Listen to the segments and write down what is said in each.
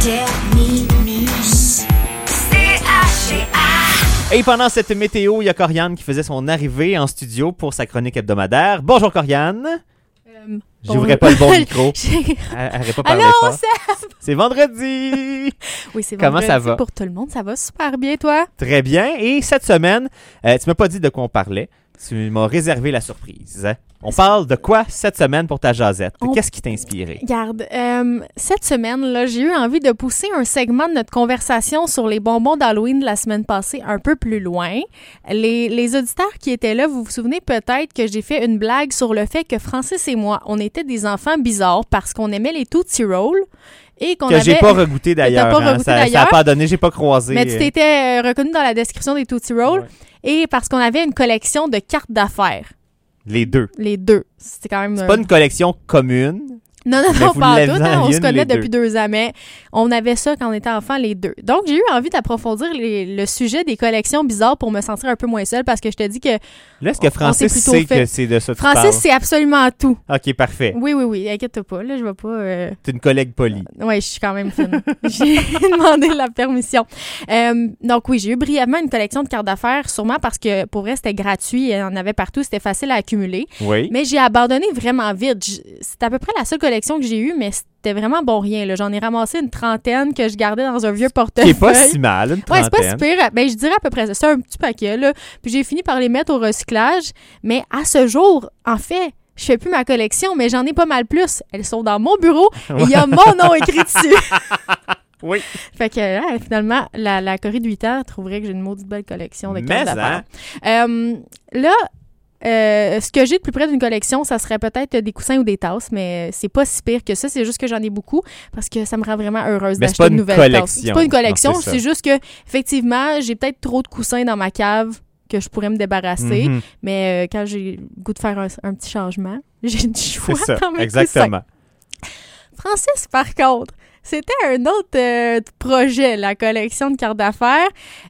Terminus. CHA. Et pendant cette météo, il y a Corianne qui faisait son arrivée en studio pour sa chronique hebdomadaire. Bonjour Corianne. J'ouvrais pas le bon micro. Elle n'aurait pas parlé fort. C'est vendredi. Oui, c'est vendredi. Comment ça va? Pour tout le monde, ça va super bien, toi? Très bien. Et cette semaine, tu m'as pas dit de quoi on parlait. Tu m'as réservé la surprise. On parle de quoi cette semaine pour ta jasette? Qu'est-ce qui t'a inspiré? Regarde, cette semaine, là, j'ai eu envie de pousser un segment de notre conversation sur les bonbons d'Halloween de la semaine passée un peu plus loin. Les auditeurs qui étaient là, vous vous souvenez peut-être que j'ai fait une blague sur le fait que Francis et moi, on était des enfants bizarres parce qu'on aimait les Tootsie Rolls. Et qu'on j'ai pas regoûté d'ailleurs. Ça n'a pas donné, j'ai pas croisé. Mais tu t'étais reconnu dans la description des Tootsie Rolls. Ouais. Et parce qu'on avait une collection de cartes d'affaires. Les deux. C'était quand même... C'est pas une collection commune. Non, pas tout. On se connaît depuis 2 ans, mais on avait ça quand on était enfants, les deux. Donc, j'ai eu envie d'approfondir le sujet des collections bizarres pour me sentir un peu moins seule, parce que je te dis que... Là, est-ce que Francis sait que c'est de ça que tu parles? Francis sait absolument tout. OK, parfait. Oui, inquiète-toi pas, là, je vais pas... T'es une collègue polie. Oui, je suis quand même fine. J'ai demandé la permission. Donc oui, j'ai eu brièvement une collection de cartes d'affaires, sûrement parce que, pour vrai, c'était gratuit, il y en avait partout, c'était facile à accumuler. Oui. Mais j'ai abandonné vraiment vite. C'est à peu près la seule collection que j'ai eue, mais c'était vraiment bon rien. Là. J'en ai ramassé une trentaine que je gardais dans un vieux portefeuille. C'est pas si mal, une trentaine. Ouais, c'est pas si pire. Ben, je dirais à peu près ça. C'est un petit paquet, là. Puis j'ai fini par les mettre au recyclage. Mais à ce jour, en fait, je fais plus ma collection, mais j'en ai pas mal plus. Elles sont dans mon bureau et il y a mon nom écrit dessus. Oui. Fait que finalement, la Corée de 8 ans trouverait que j'ai une maudite belle collection de cartes d'affaires. Là, ce que j'ai de plus près d'une collection, ça serait peut-être des coussins ou des tasses, mais c'est pas si pire que ça. C'est juste que j'en ai beaucoup parce que ça me rend vraiment heureuse d'acheter une nouvelle tasse. C'est pas une collection, c'est juste que effectivement, j'ai peut-être trop de coussins dans ma cave que je pourrais me débarrasser, mais quand j'ai le goût de faire un petit changement, j'ai du choix dans mes exactement. coussins. Francis, par contre, c'était un autre projet, la collection de cartes d'affaires.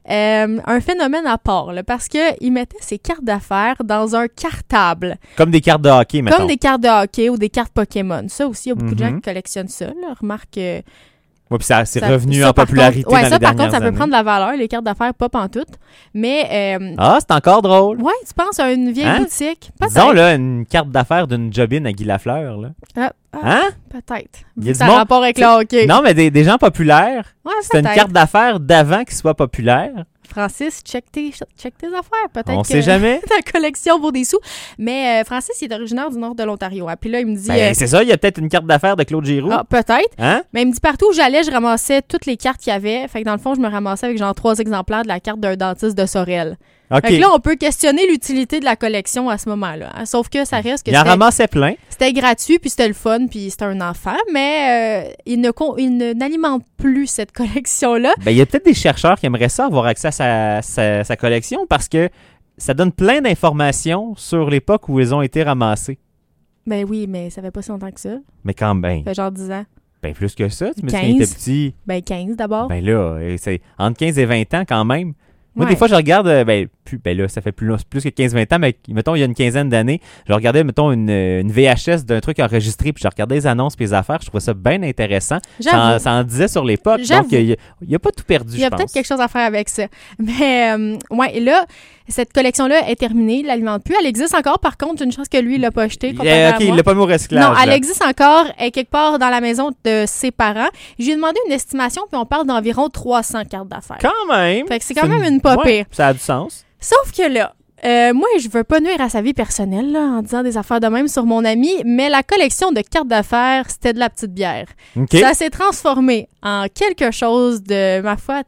Un phénomène à part, là, parce qu'il mettait ses cartes d'affaires dans un cartable. Comme des cartes de hockey, mettons. Comme des cartes de hockey ou des cartes Pokémon. Ça aussi, il y a beaucoup de gens qui collectionnent ça. Là. Remarque... Oui, puis c'est revenu en popularité dans les dernières années. Par contre, ça peut prendre de la valeur, les cartes d'affaires, pas pantoute. Mais... c'est encore drôle. Oui, tu penses à une vieille boutique? Peut-être. Disons, là, une carte d'affaires d'une jobine à Guy Lafleur, là. Peut-être. Il y a ça a rapport avec le hockey. Non, mais des gens populaires. Ouais, c'est une carte d'affaires d'avant qu'ils soient populaires. Francis, check tes affaires. Peut-être on sait jamais. Ta collection vaut des sous. Mais Francis, il est originaire du nord de l'Ontario. Puis là, il me dit... c'est ça, il y a peut-être une carte d'affaires de Claude Giroux. Peut-être. Hein? Mais il me dit partout où j'allais, je ramassais toutes les cartes qu'il y avait. Fait que dans le fond, je me ramassais avec genre 3 exemplaires de la carte d'un dentiste de Sorel. Okay. Fait que là, on peut questionner l'utilité de la collection à ce moment-là. Hein. Sauf que ça reste que il en ramassait plein. C'était gratuit, puis c'était le fun, puis c'était un enfant. Mais il n'alimente plus cette collection-là. Il y a peut-être des chercheurs qui aimeraient ça, avoir accès à sa collection, parce que ça donne plein d'informations sur l'époque où ils ont été ramassés. Ben oui, mais ça fait pas si longtemps que ça. Mais quand même. Ça fait genre 10 ans. Ben plus que ça. Tu me dis 15. qu'il était petit. Ben 15 d'abord. Ben là, c'est entre 15 et 20 ans quand même. Moi, ouais. Des fois, je regarde, là, ça fait plus que 15-20 ans, mais mettons, il y a une quinzaine d'années, je regardais, mettons, une VHS d'un truc enregistré, puis je regardais les annonces et les affaires, je trouvais ça bien intéressant. Ça en disait sur l'époque, donc il n'y a pas tout perdu, je pense. Il y a peut-être quelque chose à faire avec ça. Mais, ouais, et là, cette collection-là est terminée, il l'alimente plus. Elle existe encore, par contre, une chance que lui, il l'a pas acheté. OK, il l'a pas mis au recyclage. Non, elle existe encore, elle est quelque part dans la maison de ses parents. Je lui ai demandé une estimation, puis on parle d'environ 300 cartes d'affaires. Quand même! Fait que c'est quand même une pas pire. Ça a du sens. Sauf que là, moi, je veux pas nuire à sa vie personnelle là, en disant des affaires de même sur mon ami, mais la collection de cartes d'affaires, c'était de la petite bière. Okay. Ça s'est transformé en quelque chose de, ma foi,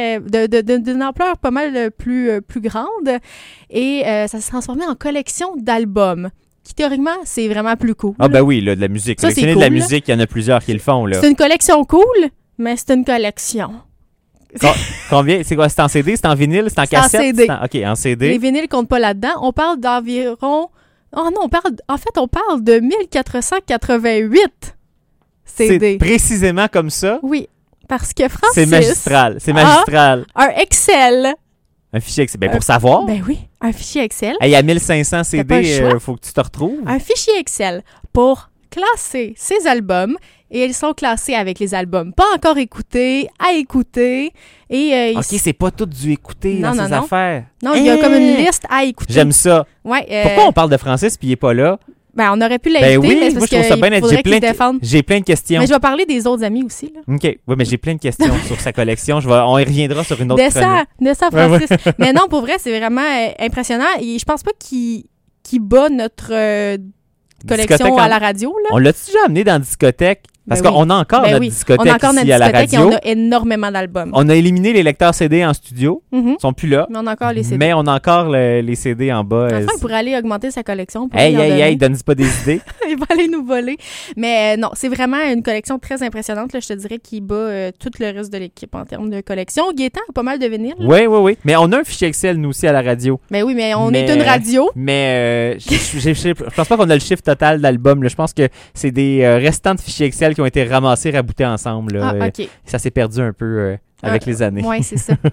d'une ampleur pas mal plus grande. Et ça s'est transformé en collection d'albums. Qui, théoriquement, c'est vraiment plus cool. Ah ben oui, là, de la musique. Collectionner de la musique, il y en a plusieurs qui le font. Là. C'est une collection cool, mais c'est une collection. Combien? C'est quoi? C'est en CD? C'est en vinyle? C'est en cassette? En CD. OK, en CD. Les vinyles comptent pas là-dedans. On parle d'environ... Oh non, on parle de 1488 CD. C'est précisément comme ça? Oui, parce que Francis... C'est magistral. Un Excel. Un fichier Excel. Ben pour savoir. Ben oui, un fichier Excel. Il y a 1500 CD, il faut que tu te retrouves. Un fichier Excel pour classer ses albums et elles sont classées avec les albums pas encore écoutés, à écouter. Et, OK, c'est pas tout du écouter dans ces affaires. Non, il y a comme une liste à écouter. J'aime ça. Ouais, pourquoi on parle de Francis puis il est pas là? Ben, on aurait pu l'inviter, oui, mais c'est parce moi, je trouve ça bien qu'il faudrait qu'il se défende. J'ai plein de questions. Mais je vais parler des autres amis aussi. Là. OK. Oui, mais j'ai plein de questions sur sa collection. On y reviendra sur une autre chronique. De ça, Francis. Mais non, pour vrai, c'est vraiment impressionnant. Et je pense pas qu'il bat notre collection à la radio. Là. On l'a-tu déjà amené dans la discothèque? Parce qu'on a encore notre discothèque ici à la radio. On a énormément d'albums. On a éliminé les lecteurs CD en studio. Ils sont plus là. Mais on a encore les CD. Mais on a encore les CD en bas. Enfin, il pourrait aller augmenter sa collection. Hey, donne-nous pas des idées. Il va aller nous voler. Mais non, c'est vraiment une collection très impressionnante. Là, je te dirais qu'il bat tout le reste de l'équipe en termes de collection. Gaétan a pas mal de vinyles. Oui. Mais on a un fichier Excel, nous aussi, à la radio. Mais oui, mais on est une radio. Mais je pense pas qu'on a le chiffre total d'albums. Je pense que c'est des restants de fichiers Excel qui ont été ramassés, raboutés ensemble. Là. Ah, OK. Ça s'est perdu un peu avec les années. Oui, c'est ça.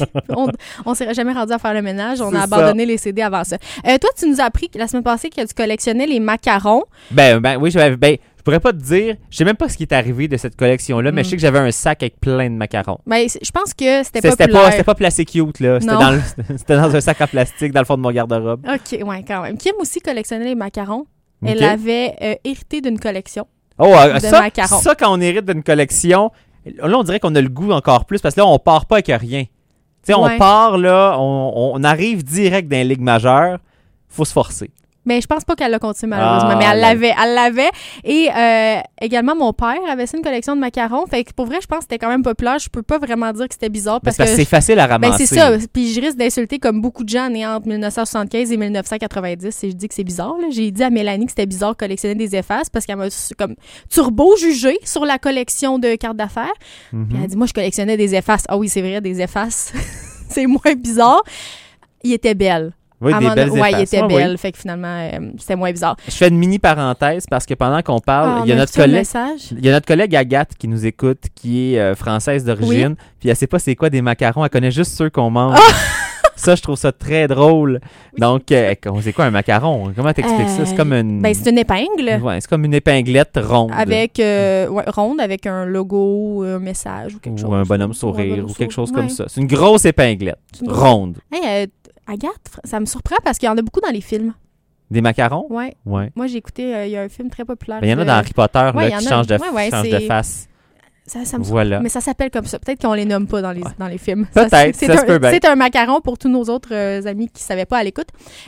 on s'est jamais rendu à faire le ménage. On a abandonné les CD avant ça. Toi, tu nous as appris la semaine passée que tu collectionnais les macarons. Ben oui, je pourrais pas te dire. Je sais même pas ce qui est arrivé de cette collection-là, mais je sais que j'avais un sac avec plein de macarons. Ben, je pense que c'était populaire. C'était pas placé cute, là. C'était dans un sac en plastique dans le fond de mon garde-robe. OK, ouais, quand même. Kim aussi collectionnait les macarons. Okay. Elle avait hérité d'une collection. Oh, ça, quand on hérite d'une collection, là, on dirait qu'on a le goût encore plus parce que là, on part pas avec rien. Tu sais, on part, là, on arrive direct dans les ligues majeures. Faut se forcer. Mais je pense pas qu'elle l'a continué, malheureusement. Mais elle l'avait. Et également, mon père avait une collection de macarons. Fait que pour vrai, je pense que c'était quand même populaire. Je peux pas vraiment dire que c'était bizarre. Parce que c'est facile à ramasser. Ben, c'est ça. Puis je risque d'insulter comme beaucoup de gens nés entre 1975 et 1990 si je dis que c'est bizarre. Là. J'ai dit à Mélanie que c'était bizarre de collectionner des effaces parce qu'elle m'a comme turbo-jugé sur la collection de cartes d'affaires. Puis elle a dit, moi, je collectionnais des effaces. Ah oui, c'est vrai, des effaces. C'est moins bizarre. Il était belle. Oui, des belles effaces. Il était belle. Fait que finalement, c'était moins bizarre. Je fais une mini parenthèse parce que pendant qu'on parle, il y a notre collègue Agathe qui nous écoute, qui est française d'origine, puis elle sait pas c'est quoi des macarons, elle connaît juste ceux qu'on mange. Ça, je trouve ça très drôle. Donc, c'est quoi un macaron? Comment t'expliques ça? C'est comme une... Ben, c'est une épingle. Ouais, c'est comme une épinglette ronde. Avec, ronde, avec un logo, un message ou quelque chose. Ou un bonhomme sourire ou quelque chose comme ça. C'est une grosse épinglette ronde. Hey, Agathe, ça me surprend parce qu'il y en a beaucoup dans les films. Des macarons? Oui. Ouais. Moi, j'ai écouté, il y a un film très populaire. Il y en a dans Harry Potter là, qui changent de face. Ça me surprend. Mais ça s'appelle comme ça. Peut-être qu'on les nomme pas dans les films. Peut-être, ça se peut bien. C'est un macaron pour tous nos autres amis qui ne savaient pas à l'écoute.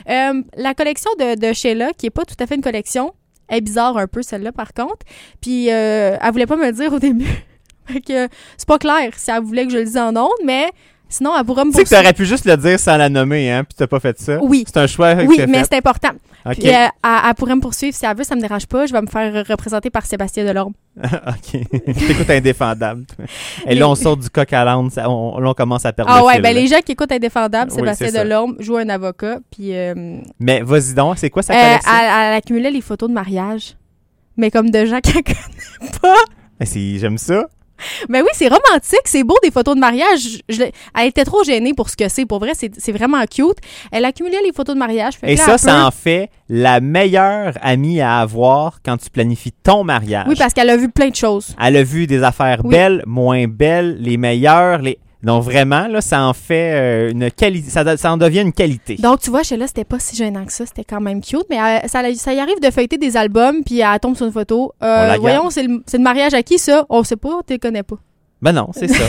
La collection de Sheila, qui n'est pas tout à fait une collection, est bizarre un peu, celle-là, par contre. Puis, elle voulait pas me le dire au début. Fait que c'est pas clair si elle voulait que je le dise en ondes, mais... Sinon, elle pourra me poursuivre. Tu sais que tu aurais pu juste le dire sans la nommer, hein, puis tu n'as pas fait ça. Oui. C'est un choix que oui, tu as mais fait. c'est important. Okay. Puis elle pourrait me poursuivre si elle veut, ça me dérange pas. Je vais me faire représenter par Sébastien Delorme. OK. T'écoutes Indéfendable. Et là, on sort du coq à l'âne. Là, on commence à perdre le fil. Ben les gens qui écoutent Indéfendable, Sébastien Delorme joue un avocat. Puis, mais vas-y donc, c'est quoi sa collection? Elle accumulait les photos de mariage. Mais comme de gens qu'elle connaît pas. J'aime ça. Ben oui, c'est romantique, c'est beau des photos de mariage. Elle était trop gênée pour ce que c'est. Pour vrai, c'est vraiment cute. Elle accumulait les photos de mariage. Et ça en fait la meilleure amie à avoir quand tu planifies ton mariage. Oui, parce qu'elle a vu plein de choses. Elle a vu des affaires belles, moins belles, les meilleures, Donc vraiment, là, ça en fait une qualité. Ça en devient une qualité. Donc, tu vois, Sheila, c'était pas si gênant que ça. C'était quand même cute. Mais ça y arrive de feuilleter des albums, puis elle tombe sur une photo. Voyons, c'est le mariage à qui, ça? On sait pas, tu le connais pas. Ben non, c'est ça.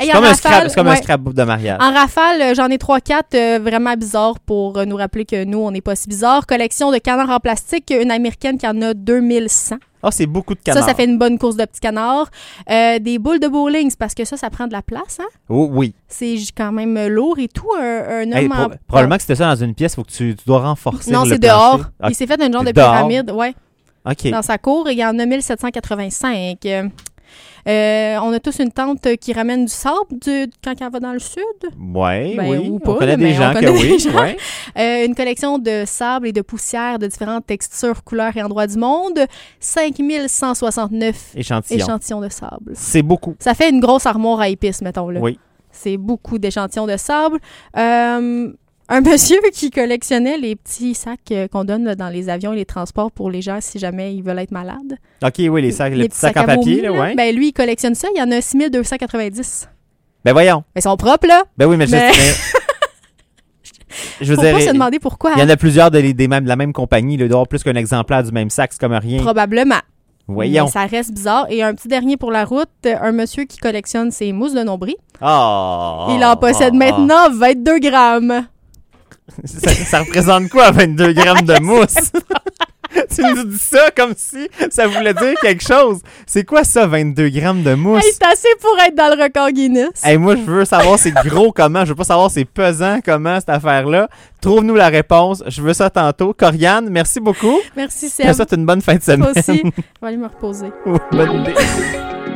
C'est comme un scrapbook de mariage. En rafale, j'en ai 3-4 vraiment bizarres pour nous rappeler que nous, on n'est pas si bizarres. Collection de canards en plastique, une américaine qui en a 2100. Ah, c'est beaucoup de canards. Ça fait une bonne course de petits canards. Des boules de bowling, c'est parce que ça prend de la place, hein? Oh, oui. C'est quand même lourd et tout. Un homme probablement que c'était ça dans une pièce, il faut que tu dois renforcer. Non, c'est dehors. Il s'est fait un genre de pyramide, ouais. OK. Dans sa cour, il y en a 1785. On a tous une tante qui ramène du sable quand elle va dans le sud. Oui. Ou pas, on connaît des gens que oui. Ouais. Une collection de sable et de poussière de différentes textures, couleurs et endroits du monde. 5169 échantillons de sable. C'est beaucoup. Ça fait une grosse armoire à épices, mettons. Là. Oui. C'est beaucoup d'échantillons de sable. Un monsieur qui collectionnait les petits sacs qu'on donne là, dans les avions et les transports pour les gens si jamais ils veulent être malades. OK, oui, les petits sacs en papier, là, ouais. Ben lui, il collectionne ça. Il y en a 6290. Ben voyons. Mais ils sont propres, là. Ben oui, mais je veux dire... Faut pas se demander pourquoi. Il y en a plusieurs de la même compagnie. Il doit y avoir plus qu'un exemplaire du même sac. C'est comme rien. Probablement. Voyons. Mais ça reste bizarre. Et un petit dernier pour la route, un monsieur qui collectionne ses mousses de nombril. Il en possède maintenant 22 grammes. Ça représente quoi, 22 grammes de mousse? Tu nous dis ça comme si ça voulait dire quelque chose. C'est quoi ça, 22 grammes de mousse? Hey, c'est assez pour être dans le record Guinness. Hey, moi, je veux savoir c'est gros comment. Je veux pas savoir c'est pesant comment, cette affaire-là. Trouve-nous la réponse. Je veux ça tantôt. Corianne, merci beaucoup. Merci, Seb. Je te souhaite une bonne fin de semaine. Toi aussi. Je vais aller me reposer. Bonne idée.